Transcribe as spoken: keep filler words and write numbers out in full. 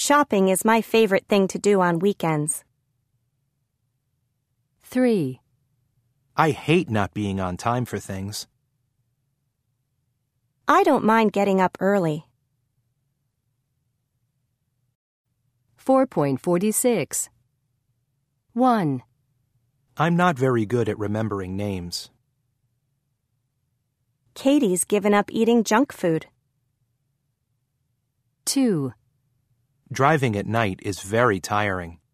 Shopping is my favorite thing to do on weekends. three. I hate not being on time for things. I don't mind getting up early. four point four six. one. I'm not very good at remembering names. Katie's given up eating junk food. two. Driving at night is very tiring.